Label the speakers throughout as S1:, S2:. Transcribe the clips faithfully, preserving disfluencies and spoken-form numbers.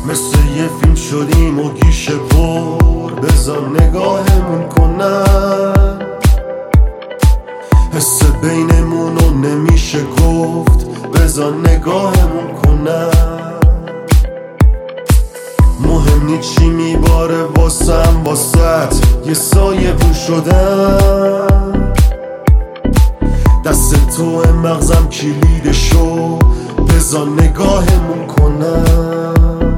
S1: مثل یه فیلم شدیم و گیشه پر بزن نگاهمون کنن. حس بینمونو نمیشه گفت بزن نگاهمون کنن. مهم نی چی میباره واسم واسط یه سایه بون شدن. دست تو مغزم کلیدشو بزن نگاهمون کنن.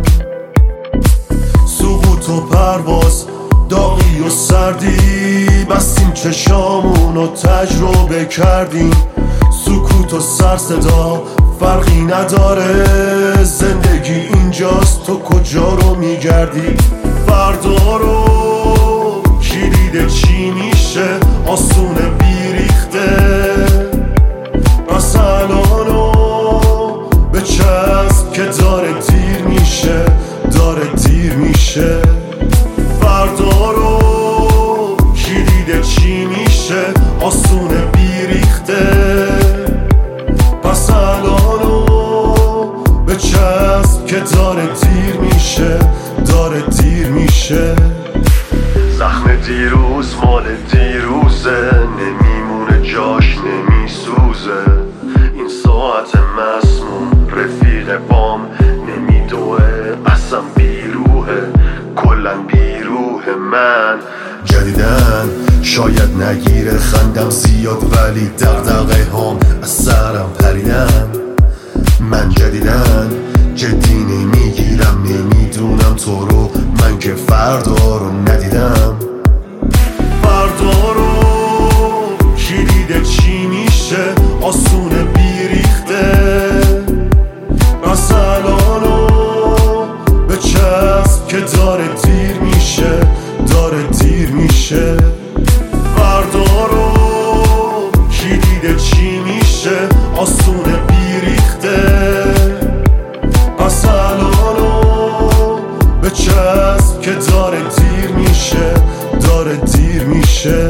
S1: سقوط و پرواز داغی و سردی بستیم چشامونو تجربه کردیم. سکوت و سر صدا فرقی نداره، زندگی اینجاست تو کجا رو میگردی. فردا رو کلید چی میشه آسونه بیریخته. پس الانو به چسب که داره دیر میشه داره دیر میشه. فردا رو کلید چی میشه آسونه بیریخته. پس الانو به چسب که داره دیر میشه داره دیر میشه. زخم دیروز مال دیروزه، نمیمونه جاش نمیسوزه. این ساعت مسموم رفیق بام نمیدوه، اصلا بیروهه کلن بیروه. من جدیدن شاید نگیره خندم زیاد ولی دغدغه هم از سرم پریدن. من جدیدن جدی نمیگیرم، نمیدونم تو رو من که فردا رو ندیدم. فردا رو کلید چی میشه آسونه بیریخته. پس الانو به چسب که داره دیر میشه داره دیر میشه. فردا رو کلید چی میشه آسونه بیریخته. پس الانو به چسب که داره دیر میشه داره دیر میشه.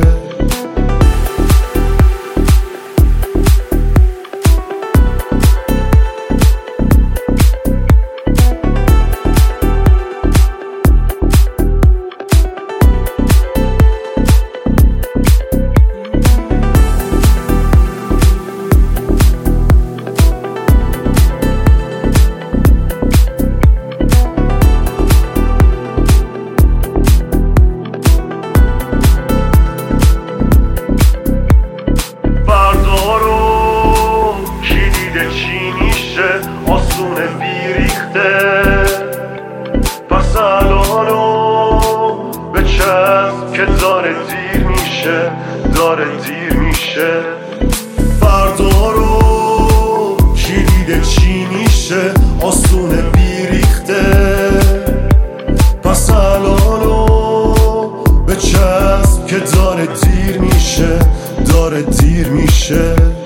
S1: آسونه بیریخته. پس الانو به چسب که داره دیر میشه داره دیر میشه. فردا رو کلید چی میشه آسونه بیریخته. پس الانو به چسب که داره دیر میشه داره دیر میشه.